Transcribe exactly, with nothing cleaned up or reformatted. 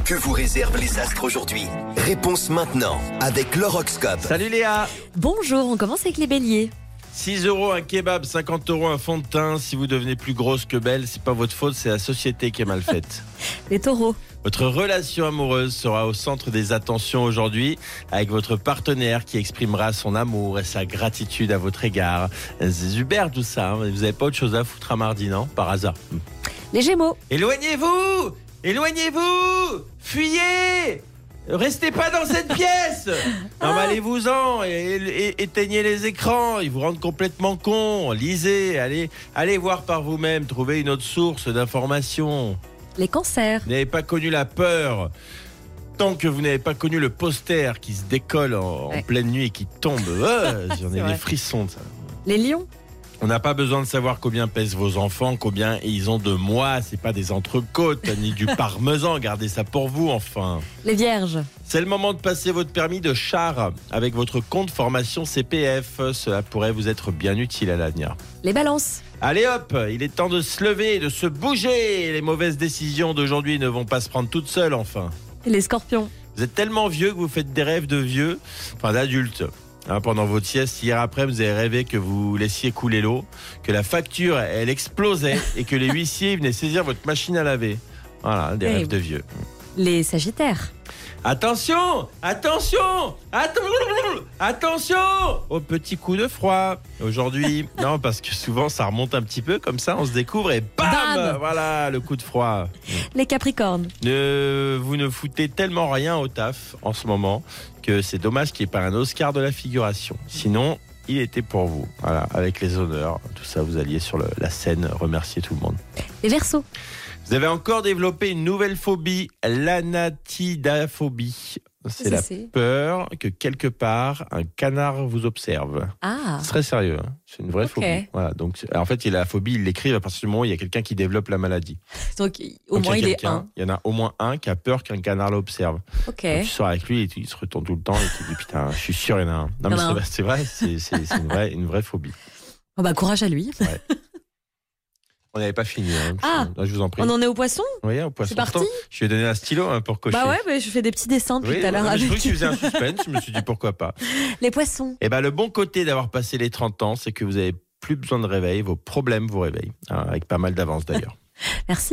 Que vous réservent les astres aujourd'hui? Réponse maintenant avec l'horoscope. Salut Léa. Bonjour, on commence avec les béliers. six euros un kebab, cinquante euros un fond de teint. Si vous devenez plus grosse que belle, c'est pas votre faute, c'est la société qui est mal faite. Les taureaux. Votre relation amoureuse sera au centre des attentions aujourd'hui, avec votre partenaire qui exprimera son amour et sa gratitude à votre égard. C'est super tout ça, hein. Vous n'avez pas autre chose à foutre à mardi, non? Par hasard. Les gémeaux. Éloignez-vous! Éloignez-vous! Fuyez! Restez pas dans cette pièce! Non, mais allez-vous-en et, et- éteignez les écrans, ils vous rendent complètement cons. Lisez, allez, allez voir par vous-même, trouvez une autre source d'information. Les cancers. Vous n'avez pas connu la peur. Tant que vous n'avez pas connu le poster qui se décolle en, Ouais. en pleine nuit et qui tombe, ouais, j'en ai C'est vrai. des frissons de ça. Les lions. On n'a pas besoin de savoir combien pèsent vos enfants, combien ils ont de mois. C'est pas des entrecôtes ni du parmesan. Gardez ça pour vous, enfin. Les vierges. C'est le moment de passer votre permis de char avec votre compte formation C P F. Cela pourrait vous être bien utile à l'avenir. Les balances. Allez hop, il est temps de se lever, de se bouger. Les mauvaises décisions d'aujourd'hui ne vont pas se prendre toutes seules, enfin. Et les scorpions. Vous êtes tellement vieux que vous faites des rêves de vieux, enfin d'adultes. Hein, pendant votre sieste, hier après, vous avez rêvé que vous laissiez couler l'eau, que la facture, elle explosait et que les huissiers venaient saisir votre machine à laver. Voilà, des Eh rêves oui. de vieux. Les sagittaires. Attention, attention, attention, attention au petit coup de froid aujourd'hui. Non, parce que souvent ça remonte un petit peu comme ça, on se découvre et bam, Bam. voilà le coup de froid. Les capricornes. Ne, vous ne foutez tellement rien au taf en ce moment que c'est dommage qu'il n'y ait pas un Oscar de la figuration. Sinon, il était pour vous. Voilà, avec les honneurs, tout ça, vous alliez sur le- la scène remercier tout le monde. Les verseaux. Vous avez encore développé une nouvelle phobie, l'anatidaphobie. C'est la c'est peur que quelque part un canard vous observe. Ah. C'est très sérieux, hein. C'est une vraie Ok. phobie. Voilà, donc c'est- en fait, il a la phobie, il l'écrit à partir du moment où il y a quelqu'un qui développe la maladie. Donc au Donc, moins il y a est quelqu'un- un. Il y en a au moins un qui a peur qu'un canard l'observe. Ok. Donc, tu sors avec lui et tu- il se retourne tout le temps et tu te dis putain, je suis sûr il y en a un. Non Il y mais en a c'est un. vrai, c'est vrai, c'est c'est- c'est une vraie, une vraie phobie. Oh bah courage à lui. On n'avait pas fini. Hein. Ah. Je vous en prie. On en est au poisson. Oui, au poisson. C'est parti. Pourtant, je lui ai donné un stylo hein, pour cocher. Bah ouais, bah, je fais des petits dessins depuis Oui, tout à l'heure. non, mais je avec- trouvais que tu faisais un suspense, je me suis dit pourquoi pas. Les poissons. Et ben le bon côté d'avoir passé les trente ans, c'est que vous avez plus besoin de réveil, vos problèmes vous réveillent, hein, avec pas mal d'avance d'ailleurs. Merci.